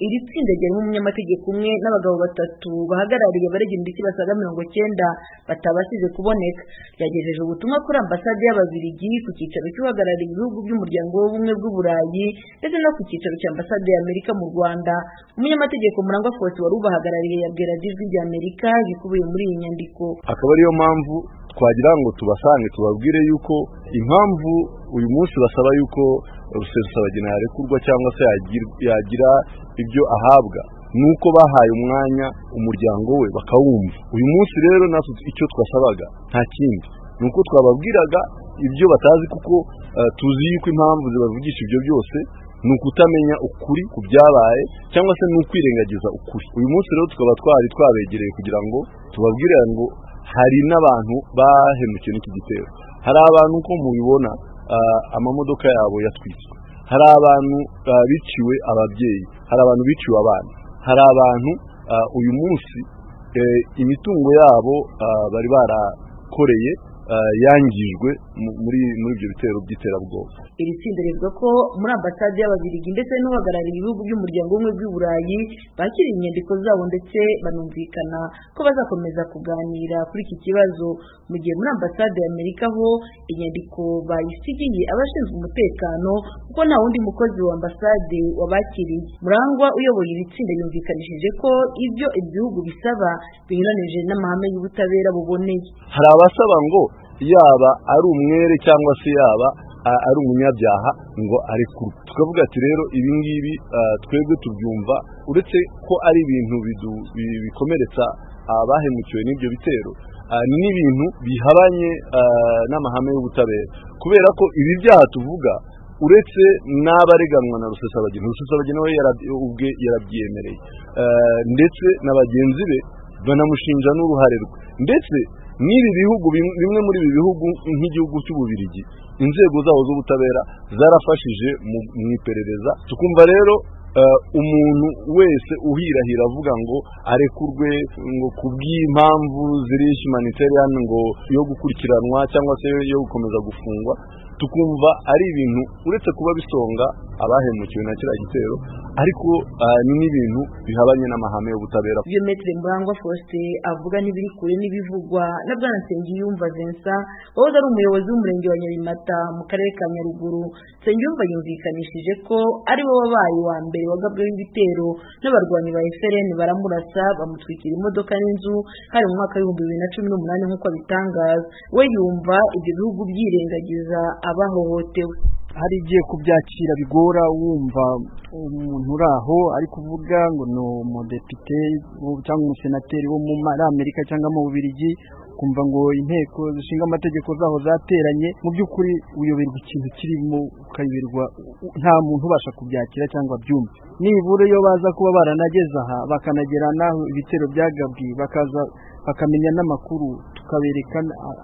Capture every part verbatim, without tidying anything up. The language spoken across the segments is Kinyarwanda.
iri tsinda ryarimo umunyamategeko umwe n'abagabo batatu bahagarariye abarega indishyi basaga mirongo cyenda batabashije kuboneka. Ryagejeje ubutumwa kuri ambasade y'Ababiligi, ku cyicaro cy'uhagarariye ibihugu by'umuryango w'ubumwe bw'Uburayi ndetse no ku cyicaro cy'ambasade y'Amerika mu Rwanda. Umunyamategeko Murangwa Faustin wari ubahagarariye yabwira Ijwi ry'Amerika bikubiye muri iyi nyandiko. Akaba ariyo mpamvu twagira ngo tubasange tubabwire yuko impamvu uyu munsi basaba yuko Rusesabagina yarekurwa cyangwa se yagira ibyo ahabwa nuko bahaye umwanya umuryango we bakawumva. Uyu munsi rero natwe icyo twasabaga nta kindi nuko twababwiraga ibyo batazi, kuko uh, tuzi yuko impamvu zibavugisha ibyo byose ni ukutamenya ukuri ku byabaye cyangwa se ni ukwirengagiza ukuri. Uyu munsi rero tukaba twari twabegereye kugira ngo tubabwire ngo hari n'abantu bahemukiye n'iki gitero. Hari abantu uko mubibona uh, amamodoka yabo yatwitswe, hari abantu uh, biciwe ababyeyi, hari abantu biciwe abana, hari abantu uh, uyu munsi eh, imitungo yabo uh, bari barakoreye uh, yangijwe muri muri ibyo bitero by'iterabwoba. Iri tsinda rivuga ko muri ambasade y'Ababiligi ndetse n'uhagarariye ibihugu by'umuryango w'ubumwe bw'Uburayi bakiriye inyandiko zabo ndetse banumvikana ko bazakomeza kuganira kuri iki kibazo, mu gihe muri ambasade y'Amerika ho inyandiko bayisigiye abashinzwe umutekano kuko nta wundi mukozi wa ambasade wabakiriye. Murangwa uyoboye iri tsinda yumvikanishije ko ibyo ibihugu bisaba binyuranije n'amahame y'ubutabera buboneye. Hari abasaba ngo yaba ari umwere cyangwa se yaba ari umunyabyaha ngo arekurwe. Tukavuga ati rero ibi ngibi uh, twebwe tubyumva, uretse ko ari ibintu bikomeretsa abahemukiwe n'ibyo bitero, uh, ni ibintu bihabanye uh, n'amahame y'ubutabera, kubera ko ibi byaha tuvuga uretse n'abareganwa na Rusesabagina, Rusesabagina we ubwe yarabyemereye, uh, ndetse na bagenzi be banamushinja n'uruhare rwe, ndetse n'ibi bihugu bimwe muri ibi bihugu nk'igihugu cy'Ububirigi inzego zaho z'ubutabera zarafashije mu iperereza. Tukumva rero uh, umuntu wese uhirahira avuga ngo arekurwe ngo kubw'impamvu ziri humanitarian ngo yo gukurikiranwa cyangwa se yo gukomeza gufungwa, tukumva ari ibintu uretse kuba bisonga abahemukiwe na kiriya gitero, ariko uh, ni n'ibintu bihabanye n'amahame y'ubutabera. Iyo Maître Murangwa Faustin avuga n'ibiri kure n'ibivugwa na Bwana Nsengiyumva Vincent wahoze ari umuyobozi w'umurenge wa Nyarimata mu karere ka Nyaruguru. Nsengiyumva yumvikanishije ko ari we wabaye wa mbere wagabweho ibitero n'abarwanyi ba F L N baramurasa bamutwikira imodoka n'inzu hari mu mwaka w'ibihumbi bibiri na cumi n'umunani nk'uko bitangaza. We yumva ibyo bihugu byirengagiza abahohotewe. Hari igiye kubyakira bigora, wumva umuntu uraho ari kuvuga ngo no umudepite cyangwa umusenateri wo muri Amerika cyangwa mu Bubiligi, kumva ngo inteko zishinga amategeko zaho zateranye, mu by'ukuri uyoberwa ikintu kirimo ukayoberwa, nta muntu ubasha kubyakira cyangwa byumva. Nibura iyo baza kuba baranageza aha bakanagera naho ibitero byagabwi bakaza bakamenya n'amakuru, tukabereka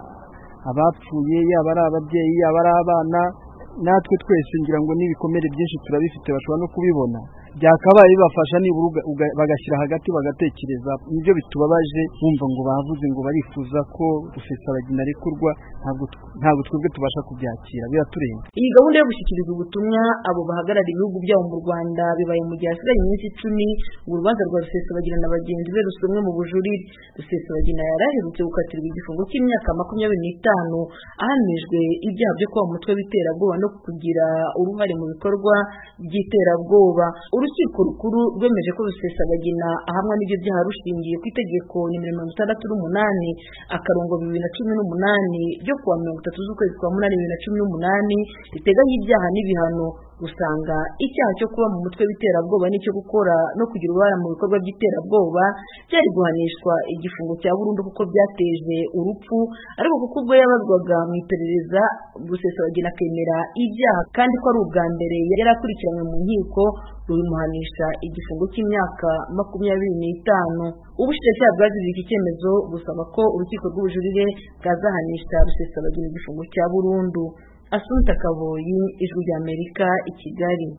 abapfuye yaba ari ababyeyi yaba ari abana, natwe twese ngira ngo n'ibikomere byinshi turabifite bashobora no kubibona, byakabaye bibafasha nibura bagashyira hagati bagatekereza. Nibyo bitubabaje wumva ngo bavuze ngo barifuza ko Rusesabagina arekurwa, ntabwo ntabwo twebwe tubasha kubyakira, biraturenga. Iyi gahunda yo gushyikiriza ubutumwa abo bahagarariye ibihugu byabo mu Rwanda bibaye mu gihe hasigaye iminsi icumi ngo urubanza rwa Rusesabagina na bagenzi be rusomwe mu bujurire. Rusesabagina yari aherutse gukatirwa igifungo cy'imyaka makumyabiri n'itanu ahamijwe ibyaha byo kuba mu mutwe w'iterabwoba no kugira uruhare mu bikorwa by'iterabwoba. Urukiko rukuru rwemeje ko Rusesabagina ahamwa n'ibyo byaha rushingiye ku itegeko nimero mirongo itandatu n'umunani akarongo bibiri na cumi n'umunani ryo kuwa mirongo itatu z'ukwezi kwa munani bibiri na cumi n'umunani riteganya ibyaha n'ibihano. Usanga icyaha cyo kuba mu mutwe w'iterabwoba n'icyo gukora no kugira uruhare mu bikorwa by'iterabwoba byari guhanishwa igifungo cya burundu kuko byateje urupfu, ariko kuko ubwo yabazwaga mu iperereza Rusesabagina akemera ibyaha kandi ko ari ubwa mbere yari akurikiranywe mu nkiko, rubimuhanisha igifungo cy'imyaka makumyabiri n'itanu. Ubushinjacyaha bwagize iki cyemezo busaba ko urukiko rw'ubujurire bwazahanisha Rusesabagina igifungo cya burundu. Assunta Kaboyi, Ijwi ry'Amerika, i Kigali.